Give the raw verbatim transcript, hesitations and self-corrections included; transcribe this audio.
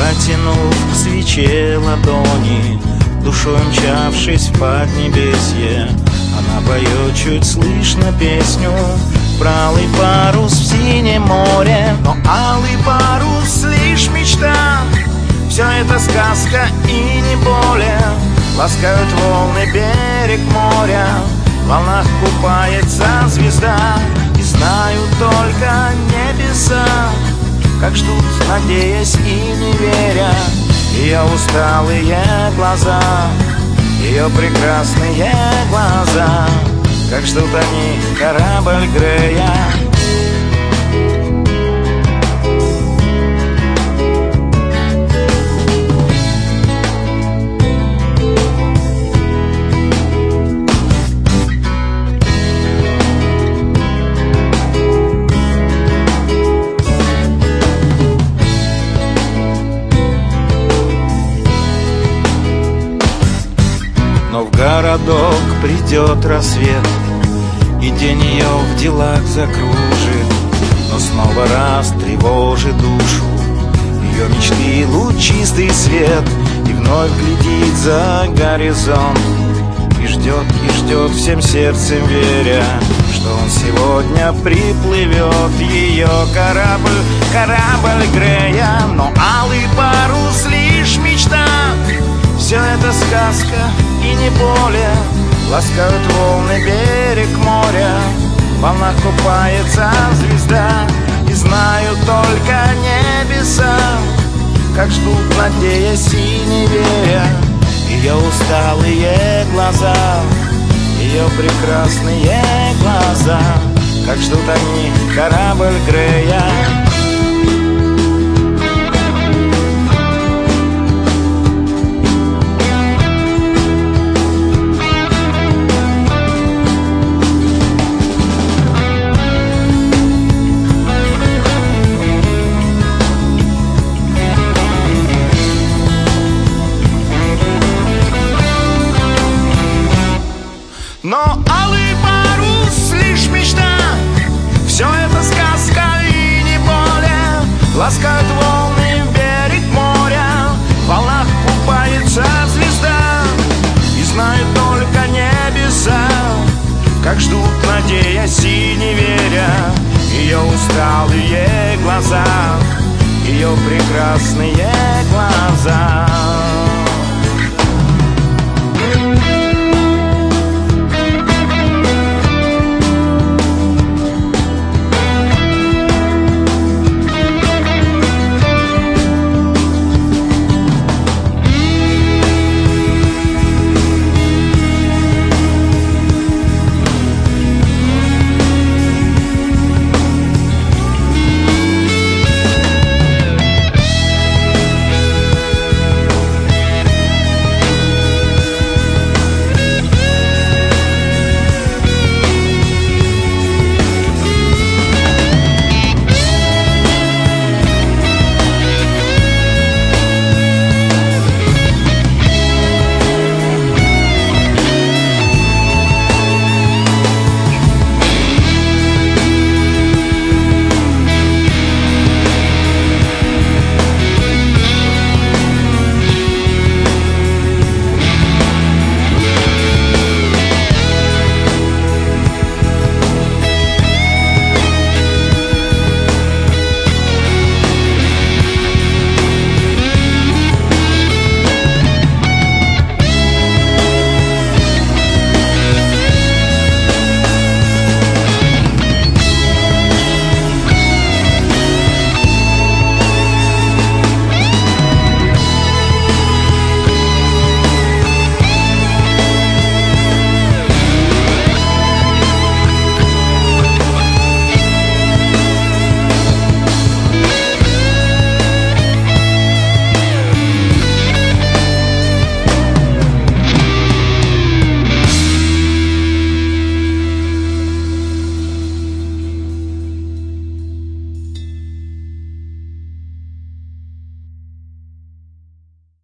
протянув к свече ладони, душой мчавшись в поднебесье, она поет чуть слышно песню про алый парус в синем море. Но алый парус лишь мечта, все это сказка и не более. Ласкают волны берег моря, в волнах купается звезда. И знают только небеса, как ждут, надеясь и не веря, ее усталые глаза, ее прекрасные глаза, как ждут они корабль Грея. Но в городок придет рассвет, и день ее в делах закружит, но снова раз тревожит душу ее мечты лучистый свет. И вновь глядит за горизонт, и ждет, и ждет всем сердцем веря, что он сегодня приплывет, ее корабль, корабль Грея. Но алый парус лишь мечта, все это сказка и не более. Ласкают волны берег моря, в волнах купается звезда. И знают только небеса, как ждут, надеясь и не веря, ее усталые глаза, ее прекрасные глаза, как ждут они корабль Грея. Но алый парус лишь мечта, все это сказка и не более. Ласкают волны берег моря, в волнах купается звезда. И знают только небеса, как ждут, надеясь и не веря, ее усталые глаза, ее прекрасные глаза.